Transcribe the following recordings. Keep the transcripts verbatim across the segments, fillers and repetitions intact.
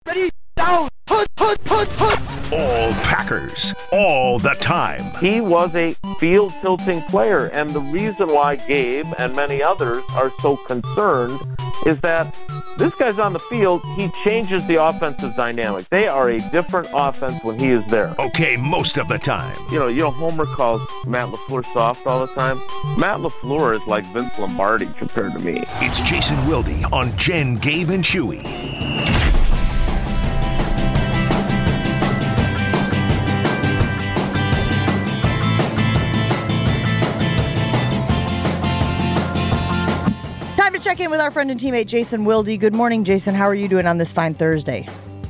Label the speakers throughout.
Speaker 1: Ready, down, put, put, put, put.
Speaker 2: All Packers, all the time.
Speaker 3: He was a field-tilting player, and the reason why Gabe and many others are so concerned is that this guy's on the field, he changes the offensive dynamic. They are a different offense when he is there.
Speaker 2: Okay, most of the time.
Speaker 3: You know, you know, Homer calls Matt LaFleur soft all the time. Matt LaFleur is like Vince Lombardi compared to me.
Speaker 2: It's Jason Wilde on Jen, Gabe, and Chewy.
Speaker 4: Check in with our friend and teammate Jason Wilde. Good morning, Jason. How are you doing on this fine Thursday?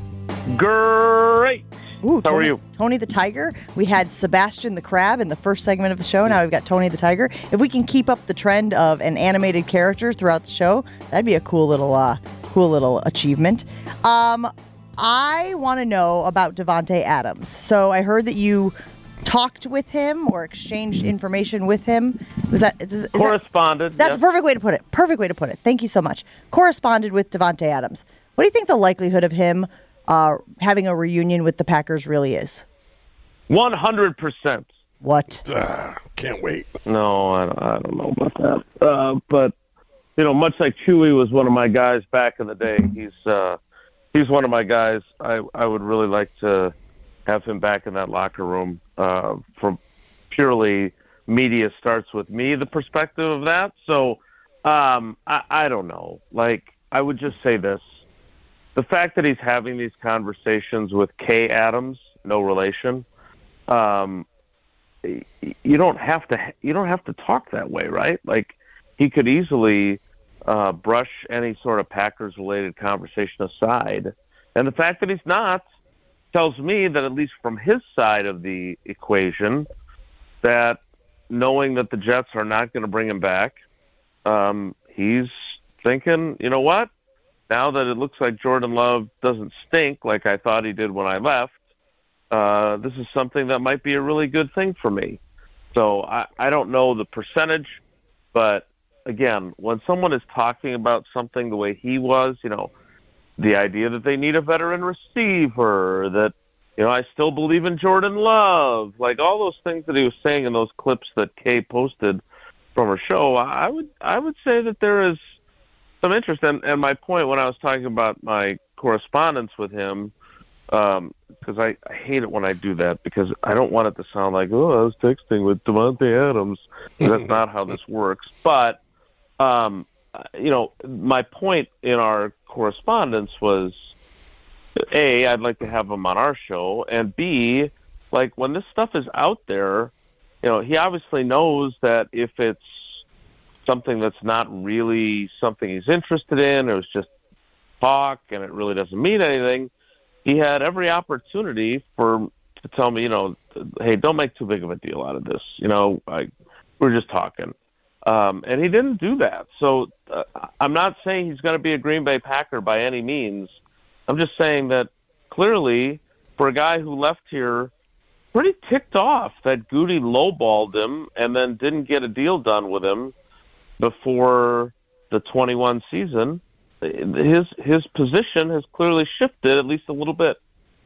Speaker 3: Great.
Speaker 4: Ooh,
Speaker 3: How
Speaker 4: Tony,
Speaker 3: are you?
Speaker 4: Tony the Tiger. We had Sebastian the Crab in the first segment of the show. Now we've got Tony the Tiger. If we can keep up the trend of an animated character throughout the show, that'd be a cool little, uh, cool little achievement. Um, I want to know about Davante Adams. So I heard that you talked with him or exchanged information with him. Was that is, is
Speaker 3: corresponded?
Speaker 4: That, that's
Speaker 3: yes.
Speaker 4: a perfect way to put it. Perfect way to put it. Thank you so much. Corresponded with Davante Adams. What do you think the likelihood of him uh, having a reunion with the Packers really is?
Speaker 3: One hundred percent.
Speaker 4: What?
Speaker 5: Uh, can't wait.
Speaker 3: No, I don't, I don't know about that. Uh, but you know, much like Chewy was one of my guys back in the day, he's uh, he's one of my guys. I I would really like to have him back in that locker room. Uh, from purely media starts with me, the perspective of that. So um, I, I don't know. Like, I would just say this. The fact that he's having these conversations with Kay Adams, no relation, um, you don't have to, you don't have to talk that way, right? Like, he could easily uh, brush any sort of Packers related conversation aside. And the fact that he's not tells me that, at least from his side of the equation, that knowing that the Jets are not going to bring him back, um, he's thinking, you know what? Now that it looks like Jordan Love doesn't stink like I thought he did when I left, uh, this is something that might be a really good thing for me. So I, I don't know the percentage, but again, when someone is talking about something the way he was, you know, the idea that they need a veteran receiver, that, you know, I still believe in Jordan Love, like all those things that he was saying in those clips that Kay posted from her show, I would I would say that there is some interest. And, and my point when I was talking about my correspondence with him, because um, I, I hate it when I do that, because I don't want it to sound like, oh, I was texting with Davante Adams. That's not how this works. But, um, you know, my point in our correspondence was, A, I'd like to have him on our show, and B, like, when this stuff is out there, you know, he obviously knows that if it's something that's not really something he's interested in, or it's just talk and it really doesn't mean anything, he had every opportunity for to tell me, you know, hey, don't make too big of a deal out of this. You know, I, we're just talking. Um, and he didn't do that. So uh, I'm not saying he's going to be a Green Bay Packer by any means. I'm just saying that clearly, for a guy who left here pretty ticked off that Goody lowballed him and then didn't get a deal done with him before the twenty-one season, his his position has clearly shifted at least a little bit.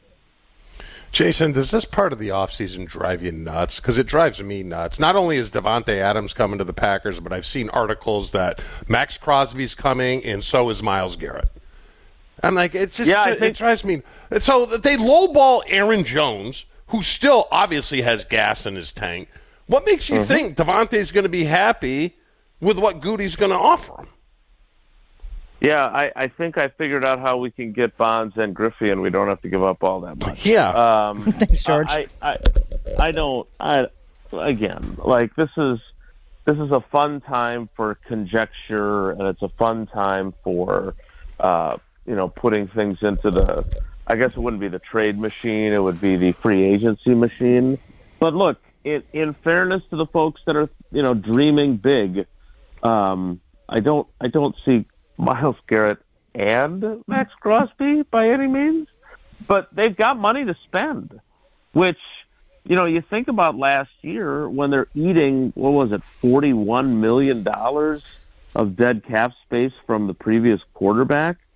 Speaker 5: Jason, does this part of the offseason drive you nuts? Because it drives me nuts. Not only is Davante Adams coming to the Packers, but I've seen articles that Max Crosby's coming, and so is Myles Garrett. I'm like, it's just,
Speaker 3: yeah,
Speaker 5: it,
Speaker 3: think-
Speaker 5: it drives me. So they lowball Aaron Jones, who still obviously has gas in his tank. What makes you mm-hmm. think Davante's going to be happy with what Goody's going to offer him?
Speaker 3: Yeah, I, I think I figured out how we can get Bonds and Griffey, and we don't have to give up all that much.
Speaker 5: Yeah.
Speaker 3: Um,
Speaker 4: Thanks, George.
Speaker 3: I, I, I don't. I again, like this is this is a fun time for conjecture, and it's a fun time for uh, you know putting things into the. I guess it wouldn't be the trade machine; it would be the free agency machine. But look, in, in fairness to the folks that are you know dreaming big, um, I don't. I don't see Myles Garrett and Max Crosby by any means, but they've got money to spend, which, you know, you think about last year when they're eating, what was it, forty-one million dollars of dead cap space from the previous quarterback.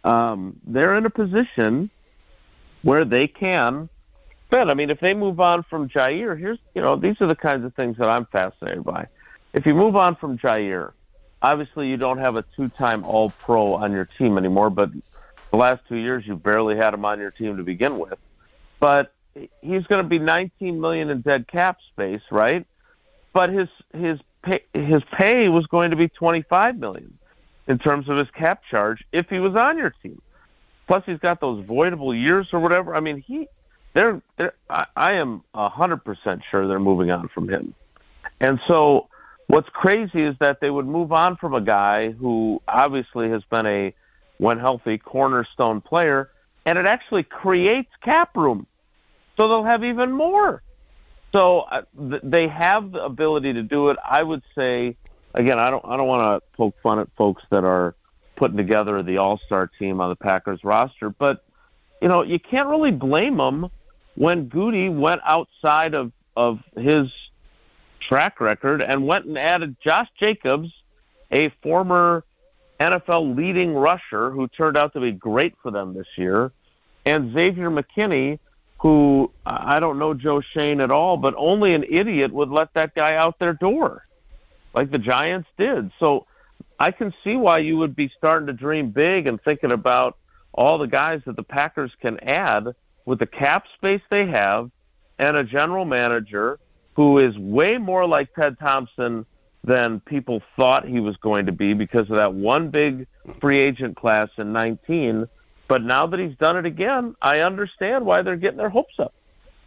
Speaker 3: um, they're in a position where they can spend. I mean, if they move on from Jair, here's, you know, these are the kinds of things that I'm fascinated by. If you move on from Jair, obviously you don't have a two-time All-Pro on your team anymore, but the last two years you barely had him on your team to begin with. But he's going to be nineteen million dollars in dead cap space, right? But his his pay, his pay was going to be twenty-five million dollars in terms of his cap charge if he was on your team. Plus, he's got those voidable years or whatever. I mean, he, they're, they're I, I am one hundred percent sure they're moving on from him. And so what's crazy is that they would move on from a guy who obviously has been a, when healthy, cornerstone player, and it actually creates cap room. So they'll have even more. So uh, th- they have the ability to do it. I would say, again, I don't I don't want to poke fun at folks that are putting together the all-star team on the Packers roster, but you know, you can't really blame them when Goody went outside of, of his track record and went and added Josh Jacobs, a former N F L leading rusher who turned out to be great for them this year, and Xavier McKinney, who I don't know Joe Shane at all, but only an idiot would let that guy out their door, like the Giants did. So I can see why you would be starting to dream big and thinking about all the guys that the Packers can add with the cap space they have and a general manager who is way more like Ted Thompson than people thought he was going to be because of that one big free agent class in nineteen. But now that he's done it again, I understand why they're getting their hopes up.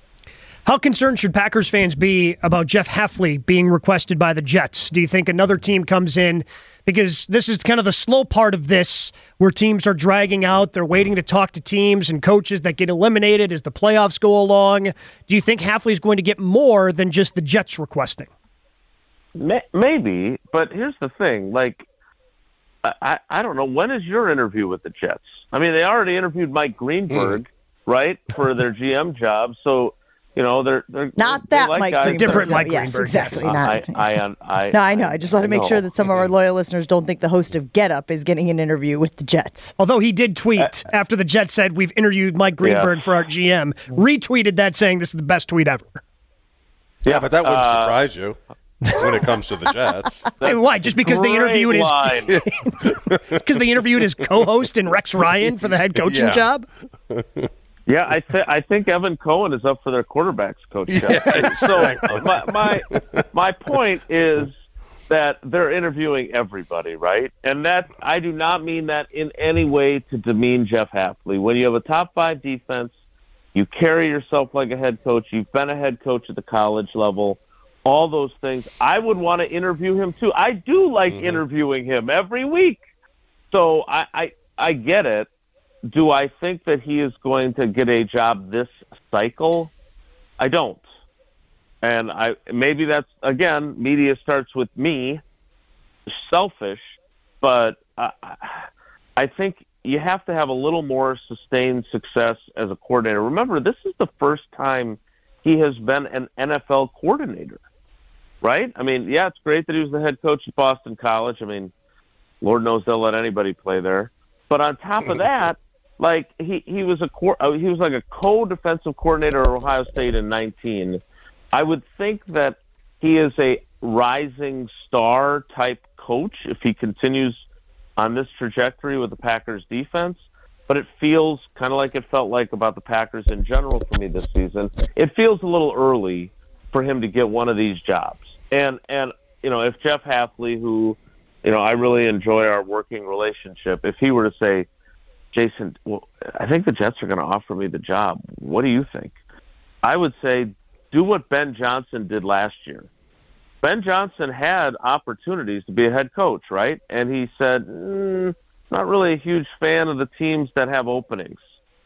Speaker 6: How concerned should Packers fans be about Jeff Hafley being requested by the Jets? Do you think another team comes in? Because this is kind of the slow part of this, where teams are dragging out. They're waiting to talk to teams and coaches that get eliminated as the playoffs go along. Do you think Hafley's going to get more than just the Jets requesting?
Speaker 3: Maybe, but here's the thing. Like, I, I don't know. When is your interview with the Jets? I mean, they already interviewed Mike Greenberg, mm. right, for their G M job. So, you know, they're, they're
Speaker 4: not
Speaker 3: they're
Speaker 4: that
Speaker 3: like
Speaker 4: Mike
Speaker 3: guys,
Speaker 4: Greenberg.
Speaker 6: Different
Speaker 4: no,
Speaker 6: Mike
Speaker 4: yes,
Speaker 6: Greenberg.
Speaker 4: exactly.
Speaker 6: Yes.
Speaker 4: Not.
Speaker 3: I, I, I,
Speaker 4: no, I know. I just want to make
Speaker 3: know.
Speaker 4: sure that some of our loyal listeners don't think the host of Get Up is getting an interview with the Jets.
Speaker 6: Although he did tweet uh, after the Jets said, we've interviewed Mike Greenberg yeah. for our G M, retweeted that saying this is the best tweet ever.
Speaker 5: Yeah, but that wouldn't
Speaker 3: uh,
Speaker 5: surprise you. When it comes to the Jets.
Speaker 6: Hey, why? Just because they interviewed his because they interviewed his co-host and Rex Ryan for the head coaching
Speaker 5: yeah.
Speaker 6: job?
Speaker 3: Yeah, I, th- I think Evan Cohen is up for their quarterbacks coach job. Yeah, so my, my my point is that they're interviewing everybody, right? And that I do not mean that in any way to demean Jeff Hafley. When you have a top five defense, you carry yourself like a head coach. You've been a head coach at the college level. All those things. I would want to interview him too. I do like mm-hmm. interviewing him every week. So I, I I get it. Do I think that he is going to get a job this cycle? I don't. And I maybe that's, again, media starts with me, selfish, but I, I think you have to have a little more sustained success as a coordinator. Remember, this is the first time he has been an N F L coordinator. Right? I mean, yeah, it's great that he was the head coach at Boston College. I mean, Lord knows they'll let anybody play there. But on top of that, like he, he was a he was like a co-defensive coordinator at Ohio State in nineteen. I would think that he is a rising star type coach if he continues on this trajectory with the Packers defense. But it feels kind of like it felt like about the Packers in general for me this season. It feels a little early for him to get one of these jobs. And, and you know, if Jeff Hafley, who, you know, I really enjoy our working relationship, if he were to say, Jason, well, I think the Jets are going to offer me the job. What do you think? I would say do what Ben Johnson did last year. Ben Johnson had opportunities to be a head coach, right? And he said, mm, not really a huge fan of the teams that have openings.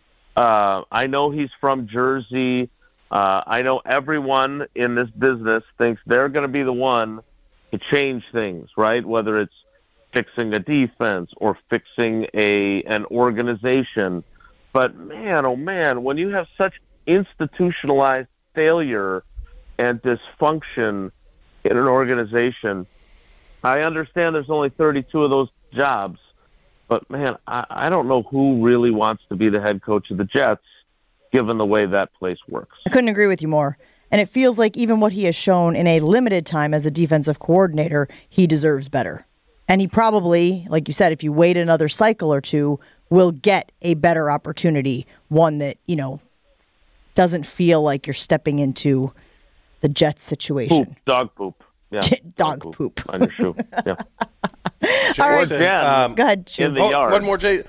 Speaker 3: Uh, I know he's from Jersey. Uh, I know everyone in this business thinks they're going to be the one to change things, right? Whether it's fixing a defense or fixing a an organization. But man, oh man, when you have such institutionalized failure and dysfunction in an organization, I understand there's only thirty-two of those jobs, But, man, I, I don't know who really wants to be the head coach of the Jets, given the way that place works.
Speaker 4: I couldn't agree with you more. And it feels like even what he has shown in a limited time as a defensive coordinator, he deserves better. And he probably, like you said, if you wait another cycle or two, will get a better opportunity, one that, you know, doesn't feel like you're stepping into the Jets situation.
Speaker 3: Poop, dog poop. Yeah.
Speaker 4: Dog,
Speaker 3: dog
Speaker 4: poop.
Speaker 3: poop. On your shoe. Yeah.
Speaker 5: Jason,
Speaker 4: All right.
Speaker 3: Jen,
Speaker 5: um,
Speaker 4: Go ahead, Stu.
Speaker 3: in the
Speaker 5: oh,
Speaker 3: yard.
Speaker 5: one more, Jay.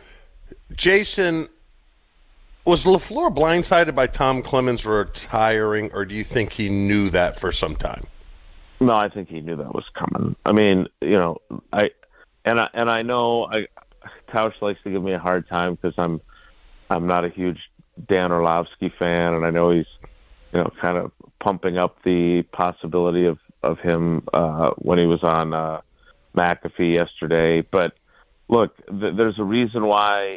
Speaker 5: Jason, was LaFleur blindsided by Tom Clemens retiring, or do you think he knew that for some time?
Speaker 3: No, I think he knew that was coming. I mean, you know, I and I and I know I Tausch likes to give me a hard time because I'm I'm not a huge Dan Orlovsky fan, and I know he's, you know, kind of pumping up the possibility of of him uh, when he was on uh, McAfee yesterday. But look, th- there's a reason why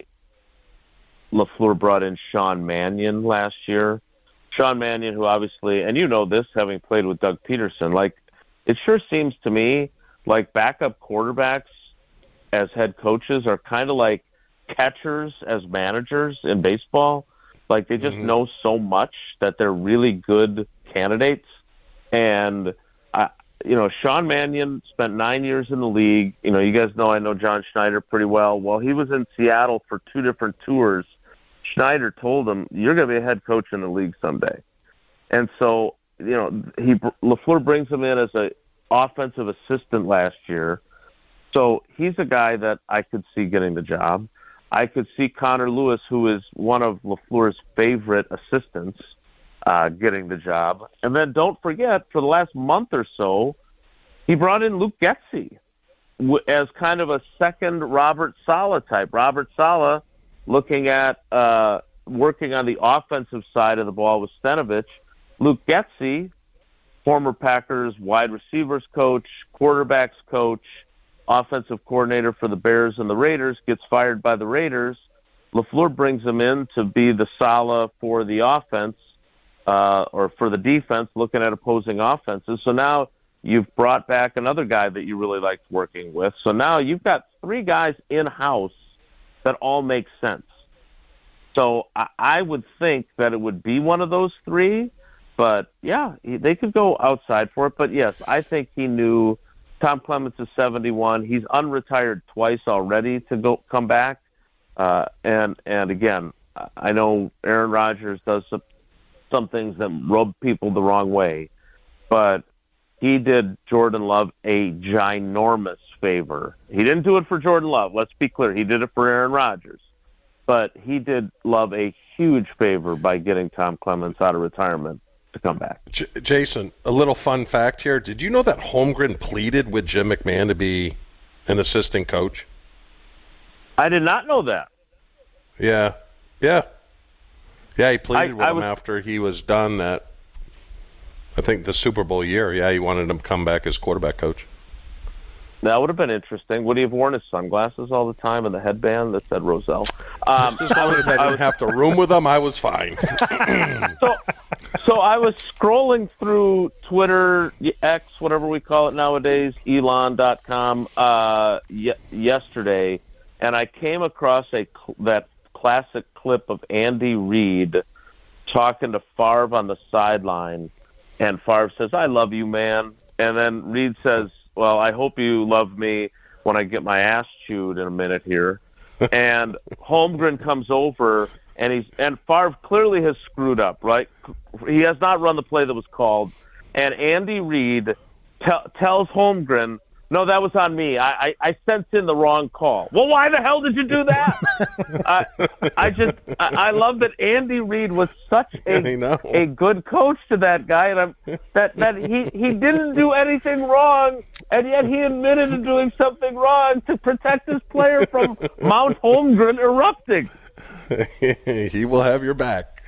Speaker 3: LaFleur brought in Sean Mannion last year. Sean Mannion, who obviously, and you know this, having played with Doug Peterson, like, it sure seems to me like backup quarterbacks as head coaches are kind of like catchers as managers in baseball. Like, they just mm-hmm. know so much that they're really good candidates. And, I, you know, Sean Mannion spent nine years in the league. You know, you guys know I know John Schneider pretty well. Well, he was in Seattle for two different tours. Schneider told him, you're going to be a head coach in the league someday. And so, you know, he LaFleur brings him in as a offensive assistant last year. So he's a guy that I could see getting the job. I could see Connor Lewis, who is one of LaFleur's favorite assistants, uh, getting the job. And then don't forget, for the last month or so, he brought in Luke Getsy as kind of a second Robert Saleh type. Robert Saleh looking at uh, working on the offensive side of the ball with Stenovich. Luke Getsy, former Packers wide receivers coach, quarterbacks coach, offensive coordinator for the Bears and the Raiders, gets fired by the Raiders. LaFleur brings him in to be the Saleh for the offense uh, or for the defense, looking at opposing offenses. So now you've brought back another guy that you really liked working with. So now you've got three guys in-house that all make sense. So I, I would think that it would be one of those three, but yeah, he, they could go outside for it. But yes, I think he knew. Tom Clemens is seventy-one. He's unretired twice already to go come back. Uh, and and again, I know Aaron Rodgers does some, some things that rub people the wrong way, but he did Jordan Love a ginormous favor. He didn't do it for Jordan Love. Let's be clear. He did it for Aaron Rodgers. But he did Love a huge favor by getting Tom Clemens out of retirement to come back.
Speaker 5: J- Jason, a little fun fact here. Did you know that Holmgren pleaded with Jim McMahon to be an assistant coach?
Speaker 3: I did not know that.
Speaker 5: Yeah. Yeah. Yeah, he pleaded
Speaker 3: I,
Speaker 5: with
Speaker 3: I
Speaker 5: him
Speaker 3: was...
Speaker 5: after he was done that, I think, the Super Bowl year. Yeah, he wanted him to come back as quarterback coach.
Speaker 3: That would have been interesting. Would he have worn his sunglasses all the time and the headband that said Roselle? Um,
Speaker 5: Just as long as I didn't have to room with him, I was fine.
Speaker 3: so, so I was scrolling through Twitter, X, whatever we call it nowadays, elon dot com, uh, y- yesterday, and I came across a cl- that classic clip of Andy Reid talking to Favre on the sideline, and Favre says, "I love you, man," and then Reid says, "Well, I hope you love me when I get my ass chewed in a minute here." And Holmgren comes over, and he's and Favre clearly has screwed up, right? He has not run the play that was called. And Andy Reid te- tells Holmgren, "No, that was on me. I, I, I sent in the wrong call." Well, why the hell did you do that? I, I just I, I love that Andy Reid was such a a good coach to that guy, and I'm, that that he, he didn't do anything wrong, and yet he admitted to doing something wrong to protect his player from Mount Holmgren erupting.
Speaker 5: He will have your back.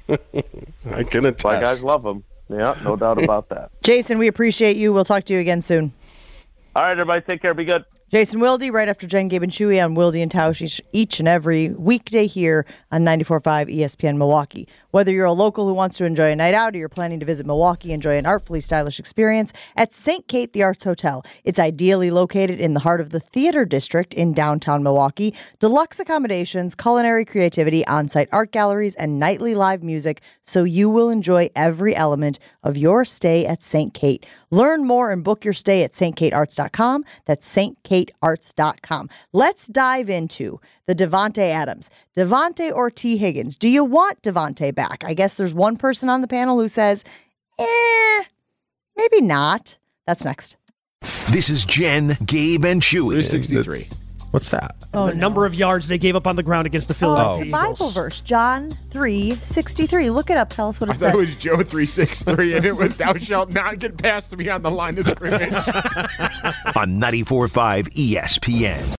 Speaker 5: I can attest.
Speaker 3: My guys love him. Yeah, no doubt about that.
Speaker 4: Jason, we appreciate you. We'll talk to you again soon.
Speaker 3: All right, everybody, take care. Be good.
Speaker 4: Jason Wilde, right after Jen, Gabe, and Chewy on Wilde and Tausch each, each and every weekday here on ninety-four point five E S P N Milwaukee. Whether you're a local who wants to enjoy a night out or you're planning to visit Milwaukee, enjoy an artfully stylish experience at Saint Kate the Arts Hotel. It's ideally located in the heart of the Theater District in downtown Milwaukee. Deluxe accommodations, culinary creativity, on-site art galleries, and nightly live music, so you will enjoy every element of your stay at Saint Kate. Learn more and book your stay at st kate arts dot com. That's st kate arts dot com. Let's dive into the Davante Adams. Davante or T. Higgins? Do you want Davante back? I guess there's one person on the panel who says, eh, maybe not. That's next.
Speaker 2: This is Jen, Gabe, and Chewy.
Speaker 7: three sixty-three. What's that?
Speaker 4: Oh,
Speaker 6: the
Speaker 4: no.
Speaker 6: number of yards they gave up on the ground against the
Speaker 4: Oh,
Speaker 6: Philadelphia
Speaker 4: it's a Bible
Speaker 6: Eagles.
Speaker 4: verse. John three sixty-three. Look it up. Tell us what it
Speaker 7: I
Speaker 4: says.
Speaker 7: thought it was Joe three sixty-three, and it was thou shalt not get past me on the line of scrimmage.
Speaker 2: On ninety-four point five E S P N.